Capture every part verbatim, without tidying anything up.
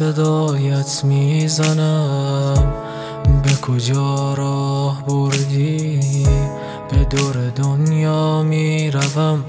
صدایت میزنم، به کجا راه بردی؟ به دور دنیا میروم،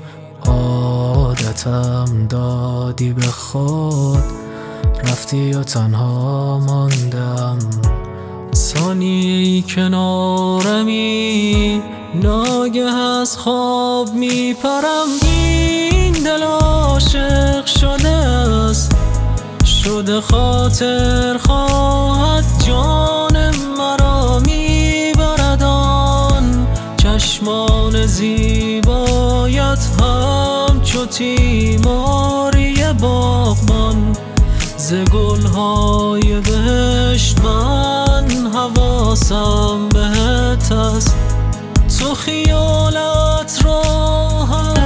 عادتم دادی به خود، رفتی و تنها ماندم. ثانیه‌ای کنارمی، ناگه از خواب میپرم. این دل عاشق شده است، شده خاطر خواهد، جان مرا میبرد آن چشمان زیبایت، همچو تیماری باغبان. ز گلهای بهشت من حواسم بهت است، تو خیالت راحت.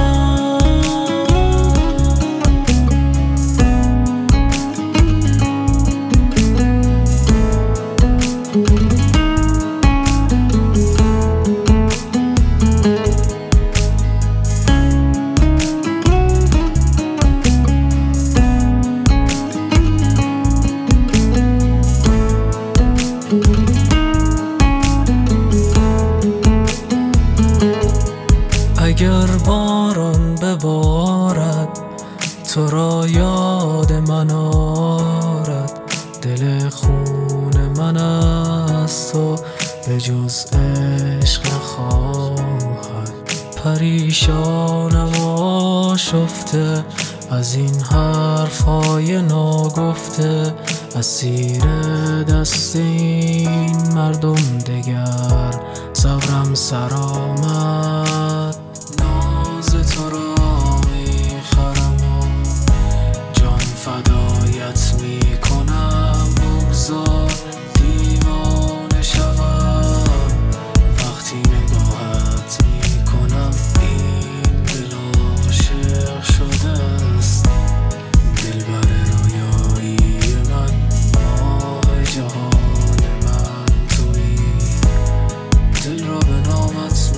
اگر باران ببارد، تو را یاد من آرد. دل خون من است و به جز عشق نخواهد. پریشانم و آشفته از این حرفای ناگفته، اسیر دست این مردم دگر صبرم سر آمد. ناز تو را میخرم و جان فدایت میکنم، بگذار دیوانه شوم وقتی نگاهت میکنم. این دل عاشق شده است، دلبر رویایی من، ماه جهان من تویی، دل را به نامت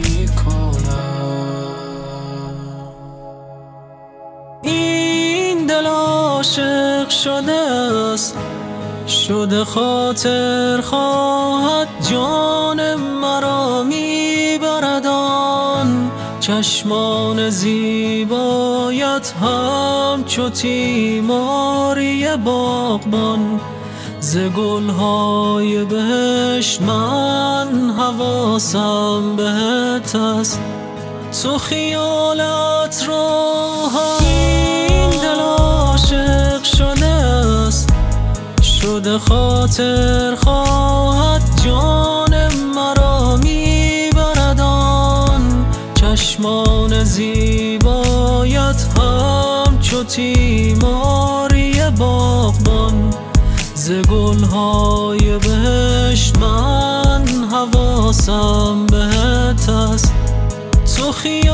عاشق شده است، شده خاطر خواهد، جان مرا میبرد آن چشمان زیبایت، همچو تیماری باغبان. ز گلهای بهشت من حواسم بهت است، تو خیالت راحت. این دل عاشق شده است، شده خاطر خواهد، جان مرا میبرد آن چشمان زیبایت، همچو تیماری باغبان. ز گلهای بهشت من حواسم بهت است، تو خیال